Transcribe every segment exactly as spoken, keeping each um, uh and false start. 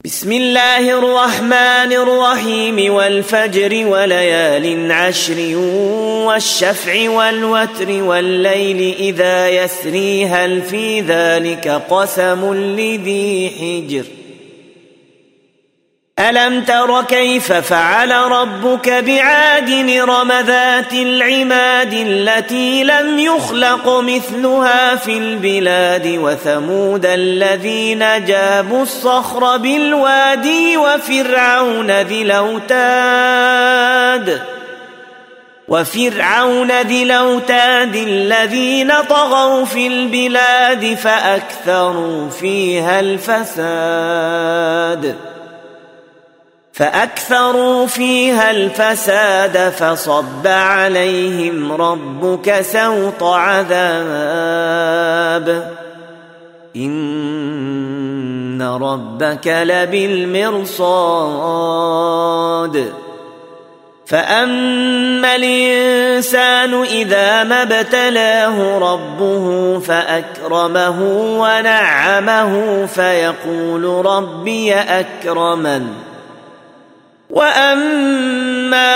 بسم الله الرحمن الرحيم والفجر وليال عشر والشفع والوتر والليل إذا يسري هل في ذلك قسم لذي حجر ألم تر كيف فعل ربك بعاد إرم ذات العماد التي لم يخلق مثلها في البلاد وثمود الذين جابوا الصخر بالوادي وفرعون ذي الأوتاد وفرعون ذي الأوتاد الذين طغوا في البلاد فأكثروا فيها الفساد فأكثروا فيها الفساد فصب عليهم ربك سوط عذاب إن ربك لبالمرصاد فأما الإنسان إذا ما ابتلاه ربه فأكرمه ونعمه فيقول ربي أكرمن وأما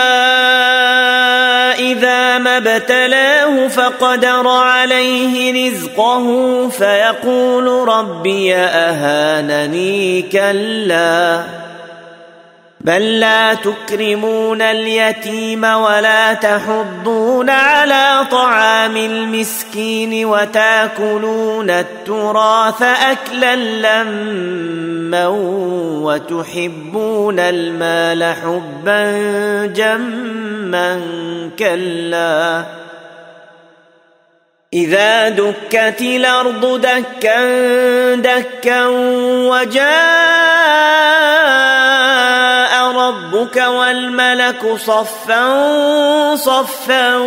إذا ما ابتلاه فقدر عليه رزقه فيقول ربي أهانني كلا بل لا تكرمون اليتيم ولا تحضون على طعام المسكين وتاكلون التراث أكلا لما وتحبون المال حبا جما كلا إذا دكت الأرض دكا دكا وجاء ربك والملك صفا صفا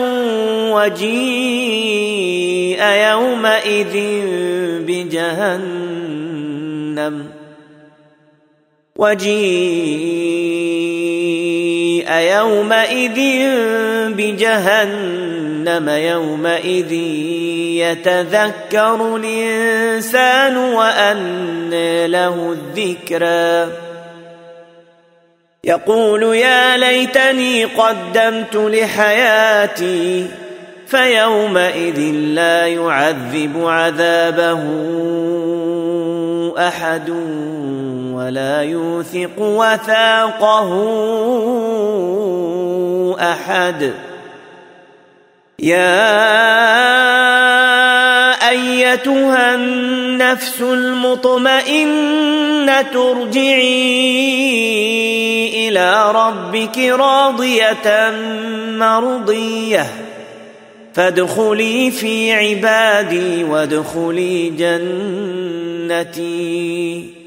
وجيء يومئذ بجهنم وجيء يومئذ بجهنم يومئذ يتذكر الإنسان وأنى له الذكرى يقول يا ليتني قدمت لحياتي فيومئذ لا يعذب عذابه أحد ولا يوثق وثاقه أحد يا أيتها النفس المطمئنة ارجعي إلى ربك راضية مرضية فادخلي في عبادي وادخلي جنتي